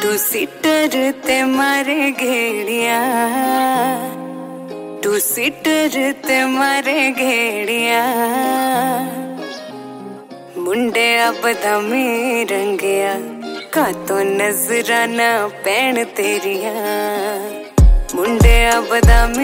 Two seater ते मारे घेड़िया, two seater ते मारे घेड़िया। मुंडे बदामी रंगिया का तो नजराना पैन तेरिया। मुंडे बदामी